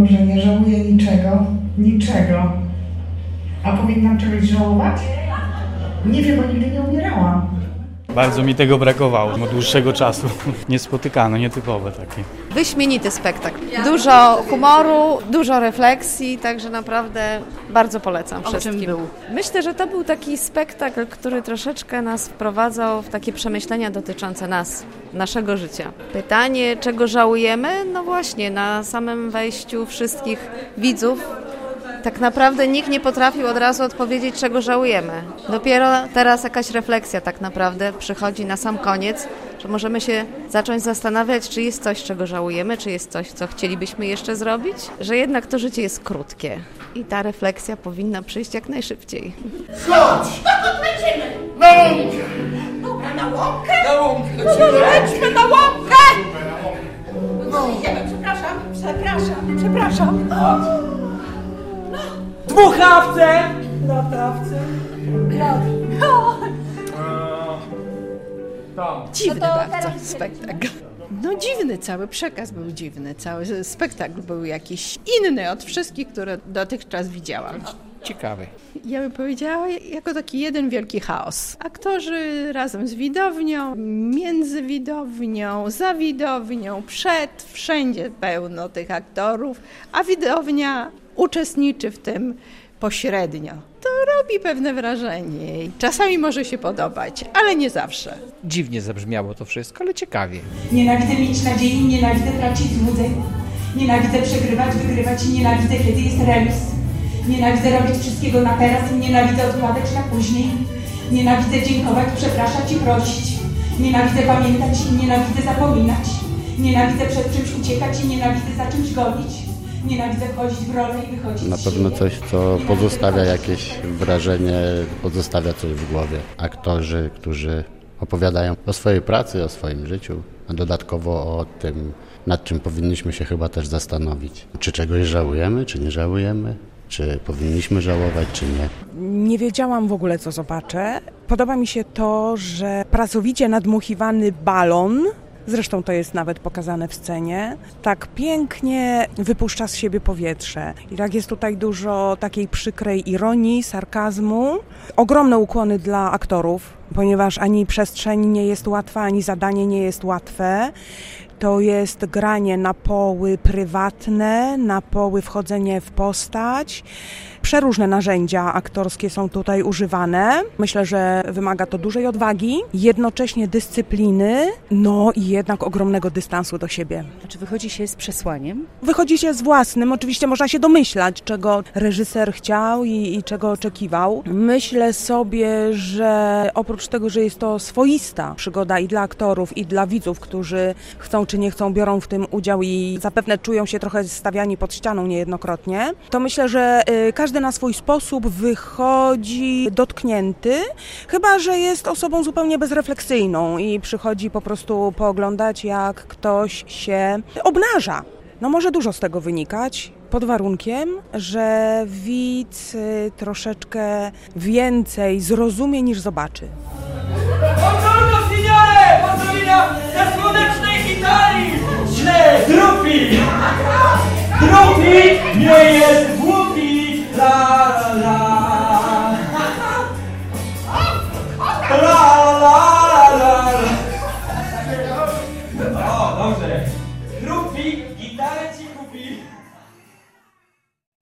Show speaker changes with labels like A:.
A: powiem, że nie żałuję niczego. Niczego. A powinnam czegoś żałować? Nie wiem, bo nigdy nie umierałam.
B: Bardzo mi tego brakowało od dłuższego czasu. Niespotykane, nietypowe takie.
C: Wyśmienity spektakl. Dużo humoru, dużo refleksji, także naprawdę bardzo polecam wszystkim.
D: O czym był?
C: Myślę, że to był taki spektakl, który troszeczkę nas wprowadzał w takie przemyślenia dotyczące nas, naszego życia. Pytanie, czego żałujemy? No właśnie, na samym wejściu wszystkich widzów tak naprawdę nikt nie potrafił od razu odpowiedzieć, czego żałujemy. Dopiero teraz jakaś refleksja tak naprawdę przychodzi na sam koniec, że możemy się zacząć zastanawiać, czy jest coś, czego żałujemy, czy jest coś, co chcielibyśmy jeszcze zrobić, że jednak to życie jest krótkie i ta refleksja powinna przyjść jak najszybciej.
E: Chodź! Dokąd lecimy?
F: Na łąkę!
E: Dobra, na łąkę?
F: Na łąkę
E: No
F: lecimy!
E: lećmy na łąkę! No idziemy, przepraszam.
F: Dmuchawce! Latawce! Tam.
D: Dziwny
E: No to
D: bardzo
E: teraz
D: spektakl. No dziwny, cały przekaz był dziwny, cały spektakl był jakiś inny od wszystkich, które dotychczas widziałam.
G: Ciekawy.
D: Ja bym powiedziała, jako taki jeden wielki chaos. Aktorzy razem z widownią, między widownią, za widownią, wszędzie pełno tych aktorów, a widownia uczestniczy w tym pośrednio. To robi pewne wrażenie i czasami może się podobać, ale nie zawsze.
G: Dziwnie zabrzmiało to wszystko, ale ciekawie.
H: Nienawidzę mieć nadziei, nienawidzę tracić złudzeń. Nienawidzę przegrywać, wygrywać i nienawidzę, kiedy jest remis. Nienawidzę robić wszystkiego na teraz i nienawidzę odkładać na później. Nienawidzę dziękować, przepraszać i prosić. Nienawidzę pamiętać i nienawidzę zapominać. Nienawidzę przed czymś uciekać i nienawidzę za czymś gonić. Nienawidzę wchodzić w rolę i wychodzić.
I: Na pewno coś, co pozostawia jakieś wrażenie, pozostawia coś w głowie. Aktorzy, którzy opowiadają o swojej pracy, o swoim życiu, a dodatkowo o tym, nad czym powinniśmy się chyba też zastanowić. Czy czegoś żałujemy, czy nie żałujemy? Czy powinniśmy żałować, czy nie?
J: Nie wiedziałam w ogóle, co zobaczę. Podoba mi się to, że pracowicie nadmuchiwany balon, zresztą to jest nawet pokazane w scenie, tak pięknie wypuszcza z siebie powietrze. I tak jest tutaj dużo takiej przykrej ironii, sarkazmu. Ogromne ukłony dla aktorów, ponieważ ani przestrzeń nie jest łatwa, ani zadanie nie jest łatwe. To jest granie na poły prywatne, na poły wchodzenie w postać. Przeróżne narzędzia aktorskie są tutaj używane. Myślę, że wymaga to dużej odwagi, jednocześnie dyscypliny, no i jednak ogromnego dystansu do siebie.
D: A czy wychodzi się z przesłaniem?
J: Wychodzi się z własnym, oczywiście można się domyślać, czego reżyser chciał i czego oczekiwał. Myślę sobie, że oprócz tego, że jest to swoista przygoda i dla aktorów, i dla widzów, którzy chcą czy nie chcą, biorą w tym udział i zapewne czują się trochę stawiani pod ścianą niejednokrotnie, to myślę, że każdy na swój sposób wychodzi dotknięty, chyba że jest osobą zupełnie bezrefleksyjną i przychodzi po prostu pooglądać, jak ktoś się obnaża. No może dużo z tego wynikać, pod warunkiem, że widz troszeczkę więcej zrozumie niż zobaczy.
F: Buongiorno signore! Pozdrowienia ze słonecznej Italii! Źle! Drupi! Drupi nie jest